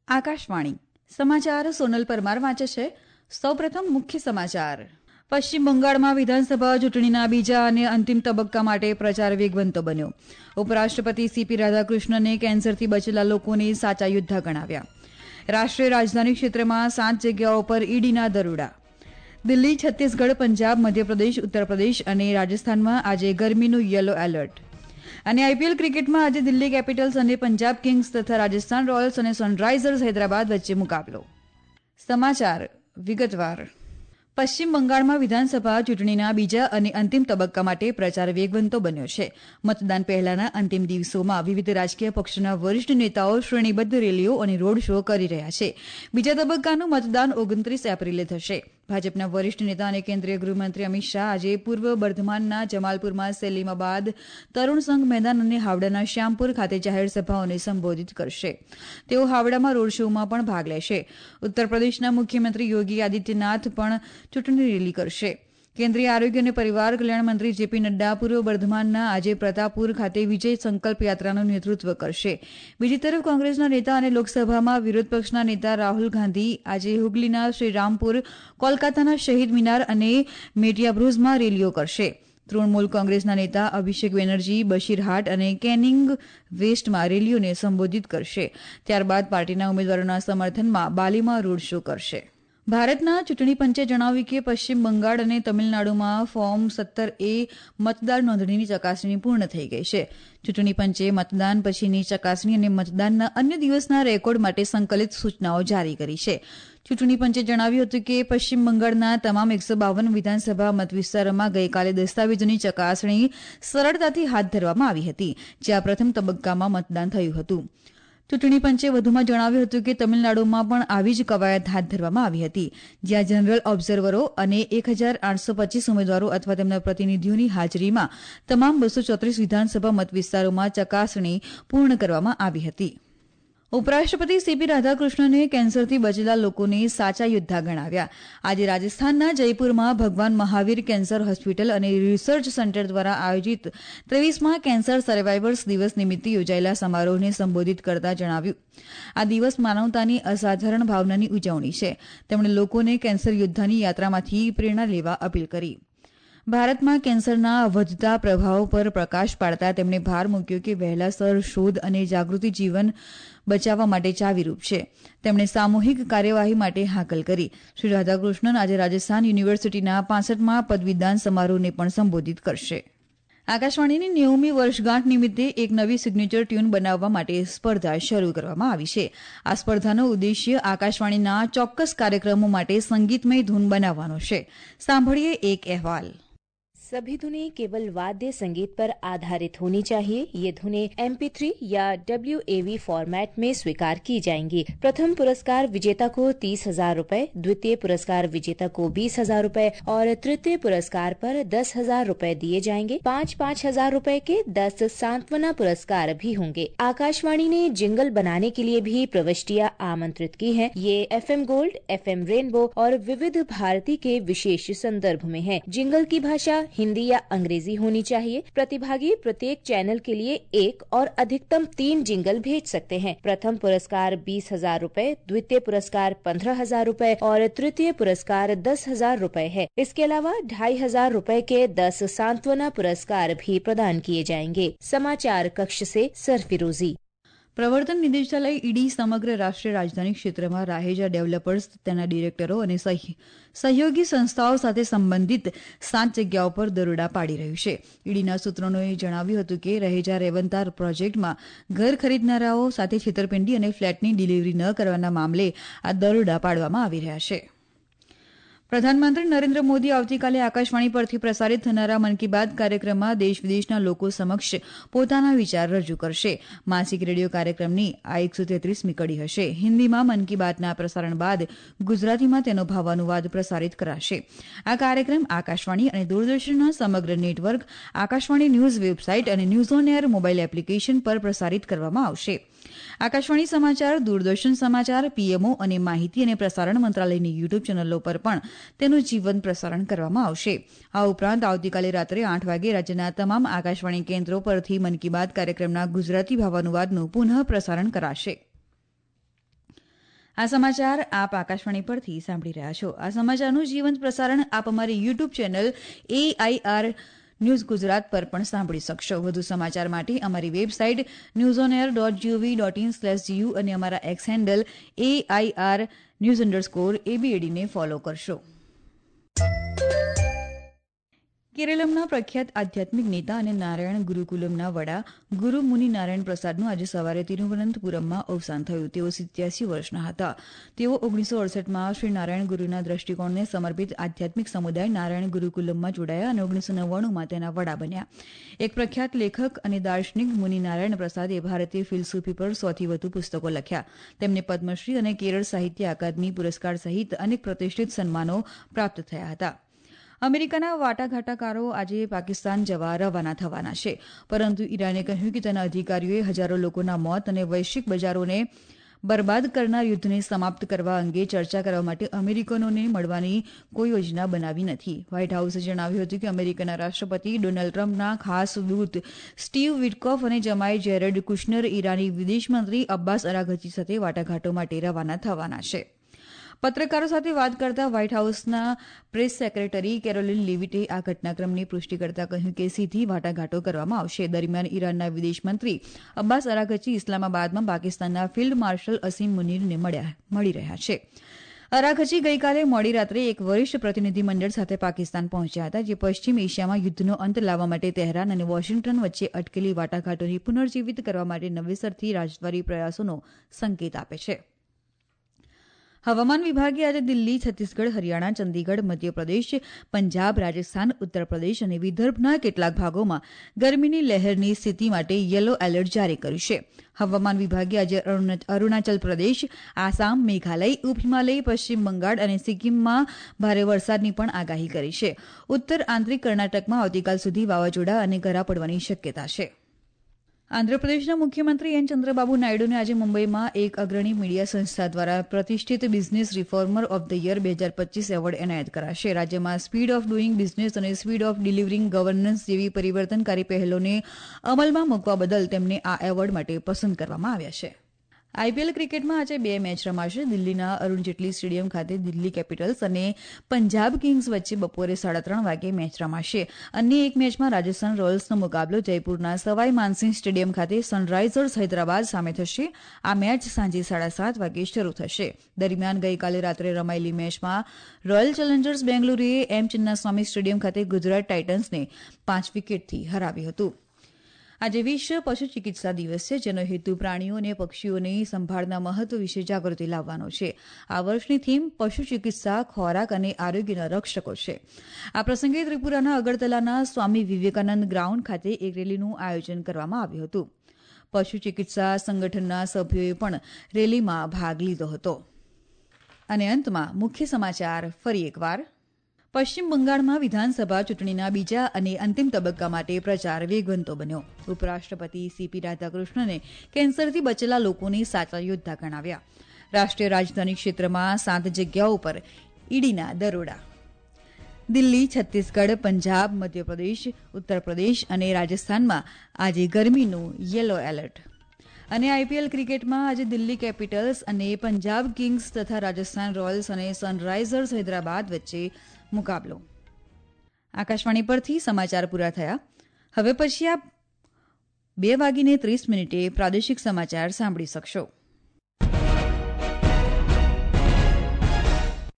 આકાશવાણી સમાચાર સોનલ પરમાર વાંચે છે. સૌપ્રથમ મુખ્ય સમાચાર. પશ્ચિમ બંગાળમાં વિધાનસભા ચૂંટણીના બીજા અને અંતિમ તબક્કા માટે પ્રચાર વેગવંતો બન્યો. ઉપરાષ્ટ્રપતિ સીપી રાધાકૃષ્ણને કેન્સરથી બચેલા લોકોને સાચા યોદ્ધા ગણાવ્યા. રાષ્ટ્રીય રાજધાની ક્ષેત્રમાં 7 જગ્યાઓ પર ઈડીના દરોડા. દિલ્હી, છત્તીસગઢ, પંજાબ, મધ્યપ્રદેશ, ઉત્તરપ્રદેશ અને રાજસ્થાનમાં આજે ગરમીનું યલો એલર્ટ. અને આઈપીએલ ક્રિકેટમાં આજે દિલ્હી કેપિટલ્સ અને પંજાબ કિંગ્સ તથા રાજસ્થાન રોયલ્સ અને સનરાઇઝર્સ હૈદરાબાદ વચ્ચે મુકાબલો. સમાચાર વિગતવાર. પશ્ચિમ બંગાળમાં વિધાનસભા ચૂંટણીના બીજા અને અંતિમ તબક્કા માટે પ્રચાર વેગવંતો બન્યો છે. મતદાન પહેલાના અંતિમ દિવસોમાં વિવિધ રાજકીય પક્ષોના વરિષ્ઠ નેતાઓ શ્રેણીબદ્ધ રેલીઓ અને રોડ શો કરી રહ્યા છે. બીજા તબક્કાનું મતદાન 29 એપ્રિલે થશે. ભાજપના વરિષ્ઠ નેતા અને કેન્દ્રીય ગૃહમંત્રી અમિત શાહ આજે પૂર્વ બર્ધમાનના જમાલપુરમાં સેલીમાબાદ, તરુણ સંઘ મેદાન અને હાવડાના શ્યામપુર ખાતે જાહેર સભાઓને સંબોધિત કરશે. તેઓ હાવડામાં રોડ શોમાં પણ ભાગ લેશે. ઉત્તરપ્રદેશના મુખ્યમંત્રી યોગી આદિત્યનાથ પણ ચૂંટણી રેલી કરશે. કેન્દ્રીય આરોગ્ય અને પરિવાર કલ્યાણ મંત્રી જેપી નડ્ડા પૂર્વ બર્ધમાનના આજે પ્રતાપપુર ખાતે વિજય સંકલ્પ યાત્રાનું નેતૃત્વ કરશે. બીજી તરફ કોંગ્રેસના નેતા અને લોકસભામાં વિરોધ પક્ષના નેતા રાહુલ ગાંધી આજે હુગલીના શ્રીરામપુર, કોલકાતાના શહીદ મિનાર અને મેટિયાબ્રુઝમાં રેલીઓ કરશે. તૃણમૂલ કોંગ્રેસના નેતા અભિષેક બેનર્જી બશીરહાટ અને કેનિંગ વેસ્ટમાં રેલીઓને સંબોધિત કરશે. ત્યારબાદ પાર્ટીના ઉમેદવારોના સમર્થનમાં બાલીમાં રોડ શો કરશે. ભારતના ચૂંટણી પંચે જણાવ્યું કે પશ્ચિમ બંગાળ અને તમિલનાડુમાં ફોર્મ 17A મતદાર નોંધણીની ચકાસણી પૂર્ણ થઈ ગઈ છે. ચૂંટણી પંચે મતદાન પછીની ચકાસણી અને મતદાનના અન્ય દિવસના રેકોર્ડ માટે સંકલિત સૂચનાઓ જારી કરી છે. ચૂંટણી પંચે જણાવ્યું હતું કે પશ્ચિમ બંગાળના તમામ 152 વિધાનસભા મતવિસ્તારોમાં ગઈકાલે દસ્તાવેજોની ચકાસણી સરળતાથી હાથ ધરવામાં આવી હતી, જ્યાં પ્રથમ તબક્કામાં મતદાન થયું હતું. ચૂંટણી પંચે વધુમાં જણાવ્યું હતું કે તમિલનાડુમાં પણ આવી જ કવાયત હાથ ધરવામાં આવી હતી, જ્યાં જનરલ ઓબ્ઝર્વરો અને 1825 ઉમેદવારો અથવા તેમના પ્રતિનિધિઓની હાજરીમાં તમામ 234 વિધાનસભા મતવિસ્તારોમાં ચકાસણી પૂર્ણ કરવામાં આવી હતી. ઉપરાષ્ટ્રપતિ સીપી રાધાકૃષ્ણને કેન્સરથી બચેલા લોકોને સાચા યોદ્ધા ગણાવ્યા. આજે રાજસ્થાનના જયપુરમાં ભગવાન મહાવીર કેન્સર હોસ્પિટલ અને રિસર્ચ સેન્ટર દ્વારા આયોજિત 23મા કેન્સર સર્વાઇવર્સ દિવસ નિમિત્તે યોજાયેલા સમારોહને સંબોધિત કરતા જણાવ્યું, આ દિવસ માનવતાની અસાધારણ ભાવનાની ઉજવણી છે. તેમણે લોકોને કેન્સર યોદ્ધાની યાત્રામાંથી પ્રેરણા લેવા અપીલ કરી. ભારતમાં કેન્સરના વધતા પ્રભાવ પર પ્રકાશ પાડતા તેમણે ભાર મૂક્યો કે વહેલાસર શોધ અને જાગૃતિ જીવન બચાવવા માટે ચાવીરૂપ છે. તેમણે સામૂહિક કાર્યવાહી માટે હાકલ કરી. શ્રી રાધાકૃષ્ણન આજે રાજસ્થાન યુનિવર્સિટીના 65મા પદવીદાન સમારોહને પણ સંબોધિત કરશે. આકાશવાણીની 90મી વર્ષગાંઠ નિમિત્તે એક નવી સિગ્નેચર ટ્યુન બનાવવા માટે સ્પર્ધા શરૂ કરવામાં આવી છે. આ સ્પર્ધાનો ઉદ્દેશ્ય આકાશવાણીના ચોક્કસ કાર્યક્રમો માટે સંગીતમય ધૂન બનાવવાનો છે. સાંભળીએ એક અહેવાલ. सभी धुनें केवल वाद्य संगीत पर आधारित होनी चाहिए. ये धुनें MP3 या WAV फॉर्मेट में स्वीकार की जाएंगी. प्रथम पुरस्कार विजेता को 30,000 रुपए, द्वितीय पुरस्कार विजेता को 20,000 रुपए और तृतीय पुरस्कार पर 10,000 रुपए दिए जाएंगे. 5,000 रुपए के 10 सांत्वना पुरस्कार भी होंगे. आकाशवाणी ने जिंगल बनाने के लिए भी प्रविष्टियां आमंत्रित की हैं. ये FM गोल्ड, FM रेनबो और विविध भारती के विशेष संदर्भ में है. जिंगल की भाषा हिंदी या अंग्रेजी होनी चाहिए. प्रतिभागी प्रत्येक चैनल के लिए एक और अधिकतम 3 जिंगल भेज सकते हैं. प्रथम पुरस्कार 20,000 रुपए, द्वितीय पुरस्कार 15,000 रुपए और तृतीय पुरस्कार 10,000 रुपए है. इसके अलावा 2,500 रुपए के 10 सांत्वना पुरस्कार भी प्रदान किए जाएंगे. समाचार कक्ष से सरफिरोजी. પ્રવર્તન નિદેશાલય ઈડી સમગ્ર રાષ્ટ્રીય રાજધાની ક્ષેત્રમાં રાહેજા ડેવલપર્સ, તેના ડિરેક્ટરો અને સહયોગી સંસ્થાઓ સાથે સંબંધિત 7 જગ્યાઓ પર દરોડા પાડી રહ્યું છે. ઈડીના સૂત્રોએ જણાવ્યું હતું કે રહેજા રેવંતાર પ્રોજેક્ટમાં ઘર ખરીદનારાઓ સાથે છેતરપિંડી અને ફ્લેટની ડિલિવરી ન કરવાના મામલે આ દરોડા પાડવામાં આવી રહ્યા છે. પ્રધાનમંત્રી નરેન્દ્ર મોદી આવતીકાલે આકાશવાણી પરથી પ્રસારિત થનારા મન કી બાત કાર્યક્રમમાં દેશ વિદેશના લોકો સમક્ષ પોતાના વિચાર રજૂ કરશે. માસિક રેડિયો કાર્યક્રમની આ 133મી કડી હશે. હિન્દીમાં મન કી બાતના પ્રસારણ બાદ ગુજરાતીમાં તેનો ભાવાનુવાદ પ્રસારિત કરાશે. આ કાર્યક્રમ આકાશવાણી અને દૂરદર્શનના સમગ્ર નેટવર્ક, આકાશવાણી ન્યૂઝ વેબસાઇટ અને news on air mobile application પર પ્રસારિત કરવામાં આવશે. આકાશવાણી સમાચાર, દૂરદર્શન સમાચાર, પીએમઓ અને માહિતી અને પ્રસારણ મંત્રાલયની યુટ્યુબ ચેનલો પર પણ તેનું જીવંત પ્રસારણ કરવામાં આવશે. આ ઉપરાંત આવતીકાલે રાત્રે 8 વાગે રાજ્યના તમામ આકાશવાણી કેન્દ્રો પરથી મન કી બાત કાર્યક્રમના ગુજરાતી ભાવાનુવાદનું પુનઃ પ્રસારણ કરાશે. આ સમાચાર આપ આકાશવાણી પરથી સાંભળી રહ્યા છો. આ સમાચારનું જીવંત પ્રસારણ આપ અમારી YouTube channel AIR news Gujarat પર પણ સાંભળી શકશો. વધુ સમાચાર માટે અમારી વેબસાઇટ newsonair.gov.in/gu અને અમારા એક્સ હેન્ડલ AIR_news_ABAD ને ફોલો કરશો. કેરળમના પ્રખ્યાત આધ્યાત્મિક નેતા અને નારાયણ ગુરુકુલમના વડા ગુરુ મુનિ નારાયણ પ્રસાદનું આજે સવારે તિરુવનંતપુરમમાં અવસાન થયું. તેઓ 87 વર્ષના હતા. તેઓ 1968માં શ્રી નારાયણ ગુરુના દ્રષ્ટિકોણને સમર્પિત આધ્યાત્મિક સમુદાય નારાયણ ગુરુકુલમમાં જોડાયા અને 1999માં તેના વડા બન્યા. એક પ્રખ્યાત લેખક અને દાર્શનિક મુનિ નારાયણ પ્રસાદે ભારતીય ફિલસૂફી પર સૌથી વધુ પુસ્તકો લખ્યા. તેમને પદ્મશ્રી અને કેરળ સાહિત્ય અકાદમી પુરસ્કાર સહિત અનેક પ્રતિષ્ઠિત સન્માનો પ્રાપ્ત થયા હતા. અમેરિકાના વાટાઘાટાકારો આજે પાકિસ્તાન જવા રવાના થવાના છે, પરંતુ ઈરાને કહ્યું કે તેના અધિકારીઓએ હજારો લોકોના મોત અને વૈશ્વિક બજારોને બરબાદ કરનાર યુદ્ધને સમાપ્ત કરવા અંગે ચર્ચા કરવા માટે અમેરિકનોને મળવાની કોઈ યોજના બનાવી નથી. વ્હાઇટ હાઉસે જણાવ્યું હતું કે અમેરિકાના રાષ્ટ્રપતિ ડોનાલ્ડ ટ્રમ્પના ખાસ દૂત સ્ટીવ વિટકોફ અને જમાઈ જેરેડ કુશનર ઈરાની વિદેશમંત્રી અબ્બાસ અરાઘચી સાથે વાટાઘાટો માટે રવાના થવાના છે. પત્રકારો સાથે વાત કરતા વ્હાઇટ હાઉસના પ્રેસ સેક્રેટરી કેરોલિન લીવિટે આ ઘટનાક્રમની પુષ્ટિ કરતા કહ્યું કે સીધી વાટાઘાટો કરવામાં આવશે. દરમિયાન ઈરાનના વિદેશમંત્રી અબ્બાસ અરાઘચી ઇસ્લામાબાદમાં પાકિસ્તાનના ફિલ્ડ માર્શલ અસીમ મુનીરને મળી રહ્યા છે. અરાઘચી ગઈકાલે મોડી રાત્રે એક વરિષ્ઠ પ્રતિનિધિમંડળ સાથે પાકિસ્તાન પહોંચ્યા હતા, જે પશ્ચિમ એશિયામાં યુદ્ધનો અંત લાવવા માટે તહેરાન અને વોશિંગ્ટન વચ્ચે અટકેલી વાટાઘાટોને પુનર્જીવિત કરવા માટે નવેસરથી રાજદ્વારી પ્રયાસોનો સંકેત આપે છે. હવામાન વિભાગે આજે દિલ્હી, છત્તીસગઢ, હરિયાણા, ચંદીગઢ, મધ્યપ્રદેશ, પંજાબ, રાજસ્થાન, ઉત્તર પ્રદેશ અને વિદર્ભના કેટલાક ભાગોમાં ગરમીની લહેરની સ્થિતિ માટે યલો એલર્ટ જારી કર્યું છે. હવામાન વિભાગે આજે અરુણાચલ પ્રદેશ, આસામ, મેઘાલય, ઉપ હિમાલય, પશ્ચિમ બંગાળ અને સિક્કિમમાં ભારે વરસાદની પણ આગાહી કરી છે. ઉત્તર આંતરિક કર્ણાટકમાં આવતીકાલ સુધી વાવાઝોડા અને કરા પડવાની શક્યતા છે. આંધ્રપ્રદેશના મુખ્યમંત્રી એન ચંદ્રબાબુ નાયડુને આજે મુંબઈમાં એક અગ્રણી મીડિયા સંસ્થા દ્વારા પ્રતિષ્ઠિત business reformer of the year 2025 award એનાયત કરાશે. રાજ્યમાં સ્પીડ ઓફ ડુઇંગ બિઝનેસ અને સ્પીડ ઓફ ડિલિવરિંગ ગવર્નન્સ જેવી પરિવર્તનકારી પહેલોને અમલમાં મૂકવા બદલ તેમને આ એવોર્ડ માટે પસંદ કરવામાં આવ્યા છે. આઈપીએલ ક્રિકેટમાં આજે 2 મેચ રમાશે. દિલ્હીના અરુણ જેટલી સ્ટેડિયમ ખાતે દિલ્હી કેપિટલ્સ અને પંજાબ કિંગ્સ વચ્ચે બપોરે 3:30 વાગે મેચ રમાશે. અન્ય એક મેચમાં રાજસ્થાન રોયલ્સનો મુકાબલો જયપુરના સવાઈ માનસિંહ સ્ટેડિયમ ખાતે સનરાઇઝર્સ હૈદરાબાદ સામે થશે. આ મેચ સાંજે 7:30 વાગે શરૂ થશે. દરમિયાન ગઈકાલે રાત્રે રમાયેલી મેચમાં રોયલ ચેલેન્જર્સ બેંગલુરુએ એમ ચિન્નાસ્વામી સ્ટેડિયમ ખાતે ગુજરાત ટાઇટન્સને 5 વિકેટથી હરાવ્યું હતું. આજે વિશ્વ પશુ ચિકિત્સા દિવસ છે, જેનો હેતુ પ્રાણીઓ અને પક્ષીઓની સંભાળના મહત્વ વિશે જાગૃતિ લાવવાનો છે. આ વર્ષની થીમ પશુ ચિકિત્સા, ખોરાક અને આરોગ્યના રક્ષકો છે. આ પ્રસંગે ત્રિપુરાના અગરતલાના સ્વામી વિવેકાનંદ ગ્રાઉન્ડ ખાતે એક રેલીનું આયોજન કરવામાં આવ્યું હતું. પશુ ચિકિત્સા સંગઠનના સભ્યોએ પણ રેલીમાં ભાગ લીધો હતો. અને અંતમાં મુખ્ય સમાચાર ફરી એકવાર. પશ્ચિમ બંગાળમાં વિધાનસભા ચૂંટણીના બીજા અને અંતિમ તબક્કા માટે પ્રચાર વેગવંતો બન્યો. ઉપરાષ્ટ્રપતિ સીપી રાધાકૃષ્ણને કેન્સરથી બચેલા લોકોને સાચા યોદ્ધા ગણાવ્યા. રાષ્ટ્રીય રાજધાની ક્ષેત્રમાં 7 જગ્યાઓ પર ઈડીના દરોડા. દિલ્હી, છત્તીસગઢ, પંજાબ, મધ્યપ્રદેશ, ઉત્તર પ્રદેશ અને રાજસ્થાનમાં આજે ગરમીનું યલો એલર્ટ. અને આઈપીએલ ક્રિકેટમાં આજે દિલ્હી કેપિટલ્સ અને પંજાબ કિંગ્સ તથા રાજસ્થાન રોયલ્સ અને સનરાઇઝર્સ હૈદરાબાદ વચ્ચે મુકાબલો. આકાશવાણી પરથી સમાચાર પૂરા થયા. હવે પછી આપ 2:30 પ્રાદેશિક સમાચાર સાંભળી શકશો.